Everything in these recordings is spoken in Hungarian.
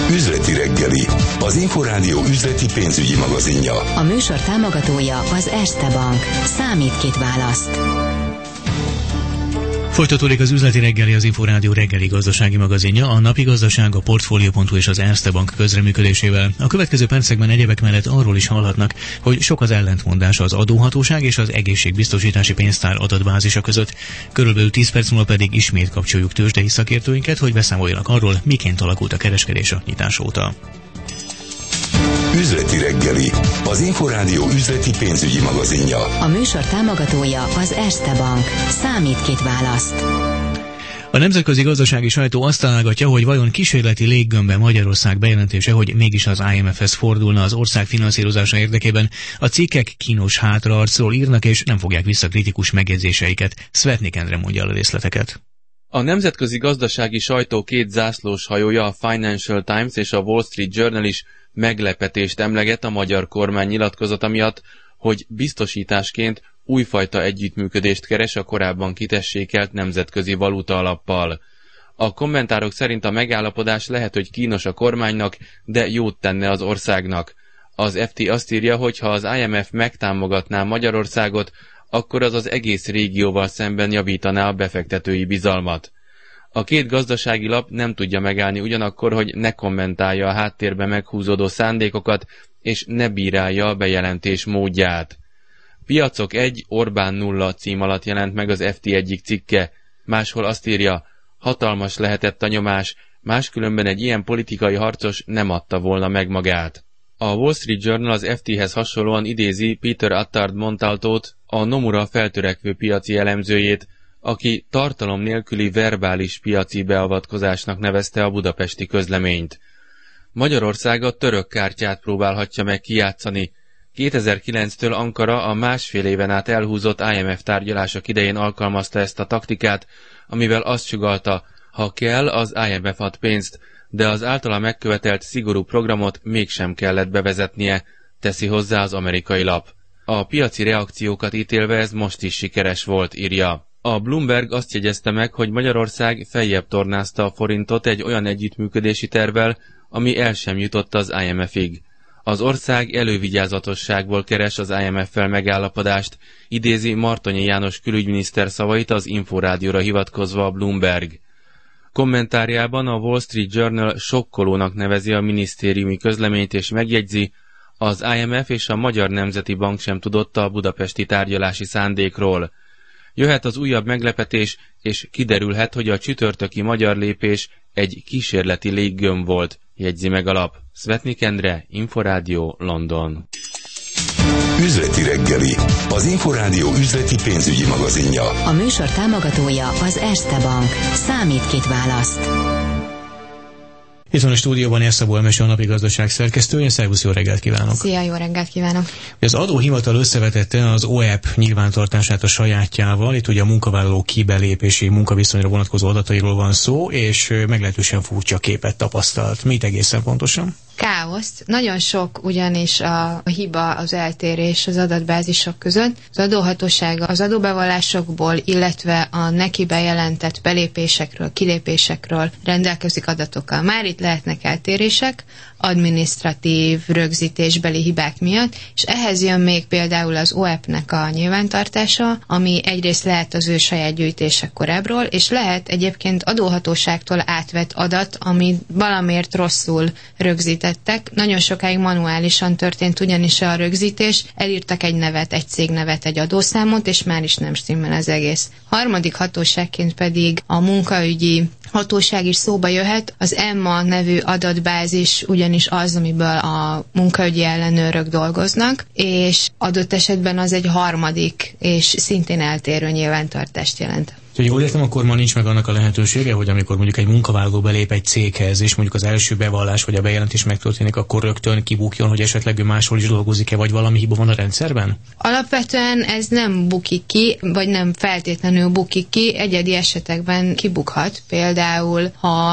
Üzleti reggeli, az Inforádió üzleti pénzügyi magazinja. A műsor támogatója az Erste Bank. Számít, kit választ. Folytatódik az üzleti reggeli, az Inforádió reggeli gazdasági magazinja, a napi gazdaság, a Portfolio.hu és az Erste Bank közreműködésével. A következő percekben egyebek mellett arról is hallhatnak, hogy sok az ellentmondás az adóhatóság és az egészségbiztosítási pénztár adatbázisa között. Körülbelül 10 perc múlva pedig ismét kapcsoljuk tőzsdei szakértőinket, hogy beszámoljanak arról, miként alakult a kereskedés a nyitás óta. Üzleti reggeli, az Inforádió üzleti pénzügyi magazinja. A műsor támogatója az Erste Bank. Számít, kit választ. A nemzetközi gazdasági sajtó azt találgatja, hogy vajon kísérleti léggömbben Magyarország bejelentése, hogy mégis az IMF-hez fordulna az ország finanszírozása érdekében. A cikkek kínos hátraarcról írnak, és nem fogják vissza kritikus megjegyzéseiket. Szvetnik Endre mondja el a részleteket. A nemzetközi gazdasági sajtó két zászlós hajója, a Financial Times és a Wall Street Journal is meglepetést emleget a magyar kormány nyilatkozata miatt, hogy biztosításként újfajta együttműködést keres a korábban kitessékelt nemzetközi valuta alappal. A kommentárok szerint a megállapodás lehet, hogy kínos a kormánynak, de jót tenne az országnak. Az FT azt írja, hogy ha az IMF megtámogatná Magyarországot, akkor az egész régióval szemben javítaná a befektetői bizalmat. A két gazdasági lap nem tudja megállni ugyanakkor, hogy ne kommentálja a háttérbe meghúzódó szándékokat, és ne bírálja a bejelentés módját. Piacok 1, Orbán 0 cím alatt jelent meg az FT egyik cikke, máshol azt írja, hatalmas lehetett a nyomás, máskülönben egy ilyen politikai harcos nem adta volna meg magát. A Wall Street Journal az FT-hez hasonlóan idézi Peter Attard Montaltót, a Nomura feltörekvő piaci elemzőjét, aki tartalom nélküli verbális piaci beavatkozásnak nevezte a budapesti közleményt. Magyarország a török kártyát próbálhatja meg kijátszani. 2009-től Ankara a másfél éven át elhúzott IMF tárgyalások idején alkalmazta ezt a taktikát, amivel azt sugallta, ha kell, az IMF ad pénzt, de az általa megkövetelt szigorú programot mégsem kellett bevezetnie, teszi hozzá az amerikai lap. A piaci reakciókat ítélve ez most is sikeres volt, írja. A Bloomberg azt jegyezte meg, hogy Magyarország feljebb tornázta a forintot egy olyan együttműködési tervvel, ami el sem jutott az IMF-ig. Az ország elővigyázatosságból keres az IMF-fel megállapodást, idézi Martonyi János külügyminiszter szavait az Inforádióra hivatkozva a Bloomberg. Kommentárjában a Wall Street Journal sokkolónak nevezi a minisztériumi közleményt és megjegyzi, az IMF és a Magyar Nemzeti Bank sem tudott a budapesti tárgyalási szándékról. Jöhet az újabb meglepetés, és kiderülhet, hogy a csütörtöki magyar lépés egy kísérleti léggömb volt, jegyzi meg a lap. Szvetnik Endre, Inforádió, London. Üzleti reggeli, az Inforádió üzleti pénzügyi magazinja. A műsor támogatója az Erste Bank. Számít, kit választ. Itt van a stúdióban Érszabó Emese, a napi gazdaság szerkesztője. Szervusz, jó reggelt kívánok! Szia, jó reggelt kívánok! Az adóhivatal összevetette az OEP nyilvántartását a sajátjával. Itt ugye a munkavállaló kibelépési munkaviszonyra vonatkozó adatairól van szó, és meglehetősen furcsa képet tapasztalt. Mit egészen pontosan? Káoszt. Nagyon sok ugyanis a hiba, az eltérés az adatbázisok között. Az adóhatóság az adóbevallásokból, illetve a neki bejelentett belépésekről, kilépésekről rendelkezik adatokkal. Már itt lehetnek eltérések, adminisztratív, rögzítésbeli hibák miatt, és ehhez jön még például az OEP-nek a nyilvántartása, ami egyrészt lehet az ő saját gyűjtések korábbról, és lehet egyébként adóhatóságtól átvett adat, ami valamiért rosszul rögzítettek. Nagyon sokáig manuálisan történt ugyanis a rögzítés, elírtak egy nevet, egy cégnevet, egy adószámot, és már is nem stimmel az egész. Harmadik hatóságként pedig a munkaügyi hatóság is szóba jöhet. Az EMMA nevű adatbázis ugyanis az, amiből a munkaügyi ellenőrök dolgoznak, és adott esetben az egy harmadik és szintén eltérő nyilvántartást jelent. Ha jól értem, akkor ma nincs meg annak a lehetősége, hogy amikor mondjuk egy munkavállaló belép egy céghez, és mondjuk az első bevallás vagy a bejelentés megtörténik, akkor rögtön kibukjon, hogy esetleg ő máshol is dolgozik-e, vagy valami hiba van a rendszerben? Alapvetően ez nem bukik ki, vagy nem feltétlenül bukik ki, egyedi esetekben kibukhat. Például, ha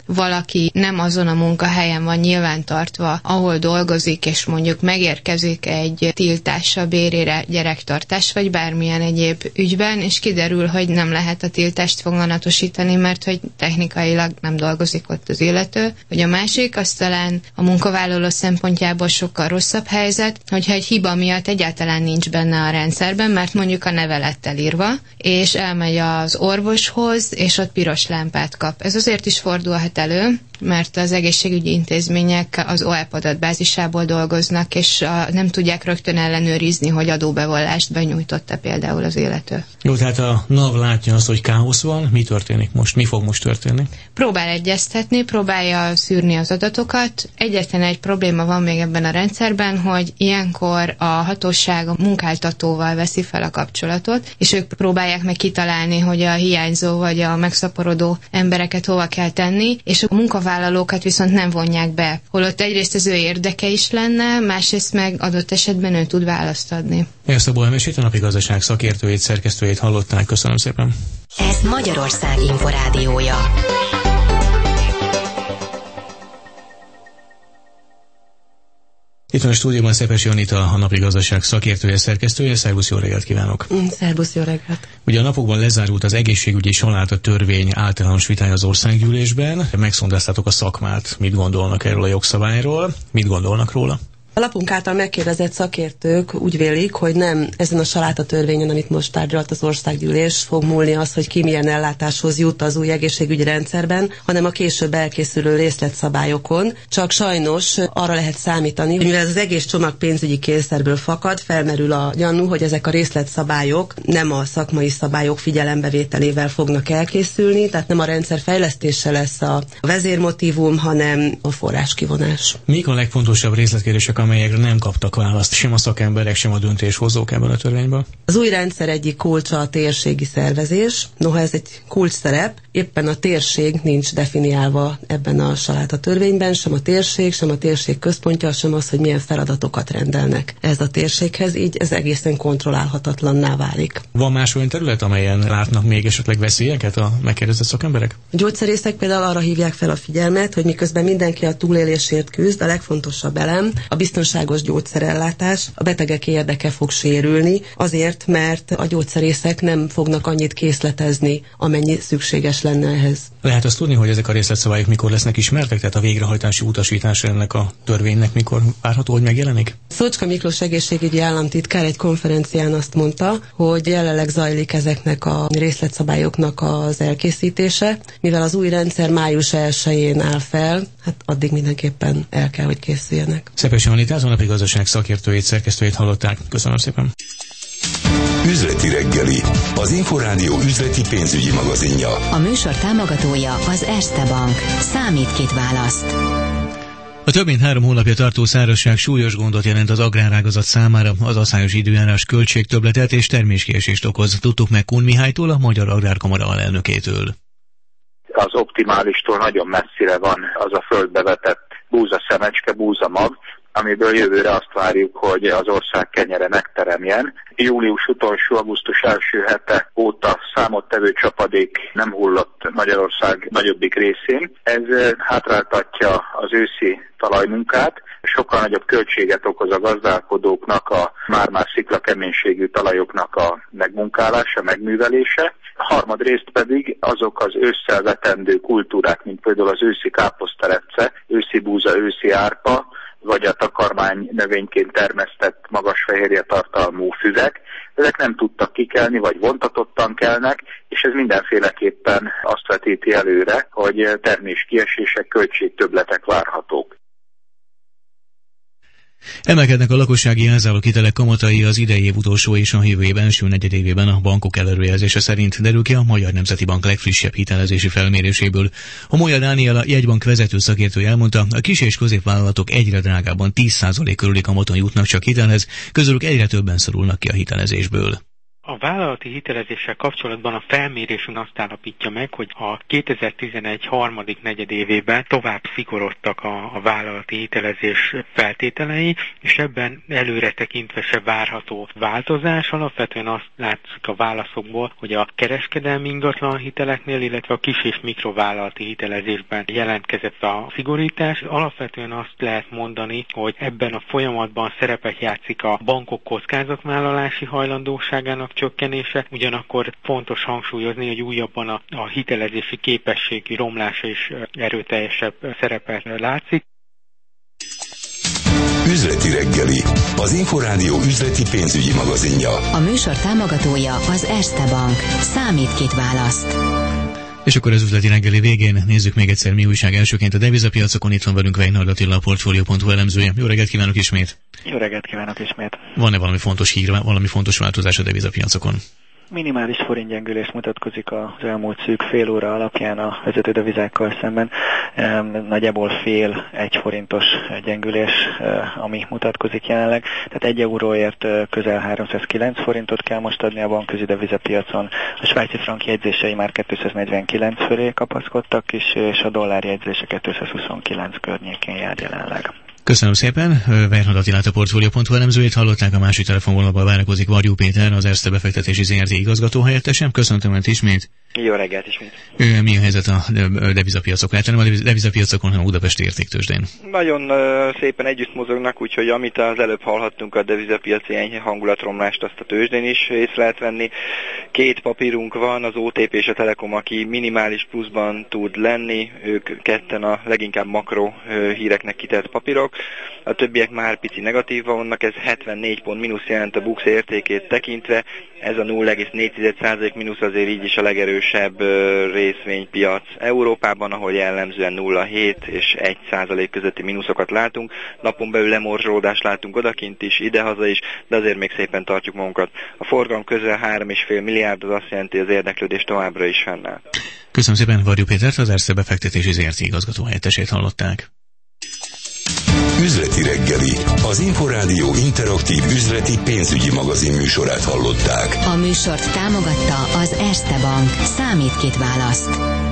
valaki nem azon a munkahelyen van nyilvántartva, ahol dolgozik, és mondjuk megérkezik egy tiltás a bérére, gyerektartás, vagy bármilyen egyéb ügyben, és kiderül, hogy nem lehet a tiltást foganatosítani, mert hogy technikailag nem dolgozik ott az illető. Vagy a másik, az talán a munkavállaló szempontjából sokkal rosszabb helyzet, hogyha egy hiba miatt egyáltalán nincs benne a rendszerben, mert mondjuk a neve lett elírva, és elmegy az orvoshoz, és ott piros lámpát kap. Ez azért is fordulhat elő, mert az egészségügyi intézmények az OEP adatbázisából dolgoznak, és nem tudják rögtön ellenőrizni, hogy adóbevallást benyújtotta például az illető. Jó, tehát a NAV látja azt, hogy káosz van. Mi történik most? Mi fog most történni? Próbál egyeztetni, próbálja szűrni az adatokat. Egyetlen egy probléma van még ebben a rendszerben, hogy ilyenkor a hatóság a munkáltatóval veszi fel a kapcsolatot, és ők próbálják meg kitalálni, hogy a hiányzó vagy a megszaporodó embereket hova kell tenni, és a munkavállalókat viszont nem vonják be. Holott egyrészt az ő érdeke is lenne, másrészt meg adott esetben ő tud választ adni. Ezt a Bohemesét, a napi gazdaság szakértőjét, szerkesztőjét hallották. Köszönöm szépen. Ez Magyarország Inforádiója. Itt van a stúdióban Szepesi Anita, a napi gazdaság szakértője, szerkesztője. Szervusz, jó reggelt kívánok! Szervusz, jó reggelt! Ugye a napokban lezárult az egészségügyi saláta törvény általános vitája az országgyűlésben. Megszondáztátok a szakmát, mit gondolnak erről a jogszabályról, mit gondolnak róla? A lapunk által megkérdezett szakértők úgy vélik, hogy nem ezen a saláta törvényen, amit most tárgyalt az országgyűlés, fog múlni az, hogy ki milyen ellátáshoz jut az új egészségügyi rendszerben, hanem a később elkészülő részletszabályokon. Csak sajnos arra lehet számítani, hogy mivel ez az egész csomag pénzügyi kényszerből fakad, felmerül a gyanú, hogy ezek a részletszabályok nem a szakmai szabályok figyelembevételével fognak elkészülni, tehát nem a rendszer fejlesztése lesz a vezérmotívum, hanem a forráskivonás. Mik a legfontosabb részletkérdések, amelyekre nem kaptak választ, sem a szakemberek, sem a döntéshozók ebben a törvényben? Az új rendszer egyik kulcsa a térségi szervezés. Noha ez egy kulcsszerep, éppen a térség nincs definiálva ebben a saláta törvényben, sem a térség központja, sem az, hogy milyen feladatokat rendelnek ez a térséghez, így ez egészen kontrollálhatatlanná válik. Van más olyan terület, amelyen látnak még esetleg veszélyeket a megkérdezett szakemberek? A gyógyszerészek például arra hívják fel a figyelmet, hogy miközben mindenki a túlélésért küzd, a legfontosabb elem a biztonságos gyógyszerellátás, a betegek érdeke fog sérülni, azért, mert a gyógyszerészek nem fognak annyit készletezni, amennyi szükséges lenne ehhez. Lehet azt tudni, hogy ezek a részletszabályok mikor lesznek ismertek, tehát a végrehajtási utasítás ennek a törvénynek mikor várható, hogy megjelenik? Szócska Miklós egészségügyi államtitkár egy konferencián azt mondta, hogy jelenleg zajlik ezeknek a részletszabályoknak az elkészítése, mivel az új rendszer május 1-én áll fel, hát addig mindenképpen el kell, hogy készüljenek. Szepesi Anitát, a napi gazdaság szakértőjét, szerkesztőjét hallották. Köszönöm szépen. Üzleti reggeli, az Inforádió üzleti pénzügyi magazinja. A műsor támogatója az Erste Bank. Számít, kit választ. A több mint 3 hónapja tartó szárazság súlyos gondot jelent az agrárágazat számára, az asszályos időjárás költségtöbbletet és terméskiesést okoz. Tudtuk meg Kun Mihálytól, a Magyar Agrárkamara alelnökétől. Az optimálistól nagyon messzire van az a földbe vetett búzaszemecske, búzamag, amiből jövőre azt várjuk, hogy az ország kenyere megteremjen. Július utolsó, augusztus első hete óta számottevő csapadék nem hullott Magyarország nagyobbik részén. Ez hátráltatja az őszi talajmunkát, sokkal nagyobb költséget okoz a gazdálkodóknak a már-már sziklakeménységű talajoknak a megmunkálása, megművelése. Harmadrészt pedig azok az ősszel vetendő kultúrák, mint például az őszi káposztelepce, őszi búza, őszi árpa, vagy a takarmány növényként termesztett magas fehérje tartalmú füvek, ezek nem tudtak kikelni, vagy vontatottan kelnek, és ez mindenféleképpen azt vetíti előre, hogy terméskiesések, költségtöbbletek várhatók. Emelkednek a lakossági jelzálog hitelek kamatai az idei év utolsó és a jövő év első negyedévében a bankok előrejelzése szerint, derül ki a Magyar Nemzeti Bank legfrissebb hitelezési felméréséből. Homoly Dániel, a jegybank vezető szakértője elmondta, a kis- és középvállalatok egyre drágában 10% körüli kamaton jutnak csak hitelhez, közülük egyre többen szorulnak ki a hitelezésből. A vállalati hitelezéssel kapcsolatban a felmérésünk azt állapítja meg, hogy a 2011 harmadik negyedévében tovább szigorodtak a vállalati hitelezés feltételei, és ebben előre tekintve se várható változás. Alapvetően azt látszik a válaszokból, hogy a kereskedelmi ingatlan hiteleknél, illetve a kis- és mikrovállalati hitelezésben jelentkezett a szigorítás. Alapvetően azt lehet mondani, hogy ebben a folyamatban szerepet játszik a bankok kockázatvállalási hajlandóságának csökkenése, ugyanakkor fontos hangsúlyozni, hogy újabban a hitelezési képességi romlása is erőteljesebb szerepet látszik. Üzleti reggeli, az Inforádió üzleti pénzügyi magazinja. A műsor támogatója az Erste Bank. Számít, kit választ. És akkor az üzleti reggeli végén nézzük még egyszer, mi újság elsőként a devizapiacokon. Itt van velünk Weinhold Attila, a Portfolio.hu elemzője. Jó reggelt kívánok ismét! Jó reggelt kívánok ismét! Van-e valami fontos hír, valami fontos változás a devizapiacokon? Minimális forintgyengülés mutatkozik az elmúlt szűk fél óra alapján a vezető devizákkal szemben. Nagyjából fél 1 forintos gyengülés, ami mutatkozik jelenleg. Tehát 1 euróért közel 309 forintot kell most adni a bankközi devizapiacon. A svájci frank jegyzései már 249 fölé kapaszkodtak is, és a dollár jegyzése 229 környékén jár jelenleg. Köszönöm szépen. Weinhold Attilát, a Portfolio.hu elemzőjét hallották, a másik telefonvonalban várakozik Varjú Péter, az Erste befektetési ZRT igazgató helyettese. Köszöntöm Önt ismét. Jó reggelt ismét. Mi a helyzet a devizapiacokon? Hát nem a devizapiacokon, hanem a Budapesti Értéktőzsdén. Nagyon szépen együtt mozognak, úgyhogy amit az előbb hallhattunk, a devizapiaci enyhe hangulatromlást, azt a tőzsdén is észre lehet venni. 2 papírunk van, az OTP és a Telekom, aki minimális pluszban tud lenni, ők ketten a leginkább makro híreknek kitett papírok. A többiek már pici negatívban vannak, ez 74 pont mínusz jelent a BUX értékét tekintve, ez a 0,4% mínusz azért így is a legerősebb részvénypiac Európában, ahol jellemzően 0,7 és 1% közötti mínuszokat látunk. Napon belül lemorzsolódást látunk odakint is, idehaza is, de azért még szépen tartjuk magunkat. A forgalom közel 3,5 milliárd, az azt jelenti, az érdeklődés továbbra is fennáll. Köszönöm szépen Varjú Pétert, az Erste befektetési ZRT igazgató helyettesét hallották. Üzleti reggeli, az Inforádió interaktív üzleti pénzügyi magazin műsorát hallották. A műsort támogatta az Erste Bank. Számít, kit választ.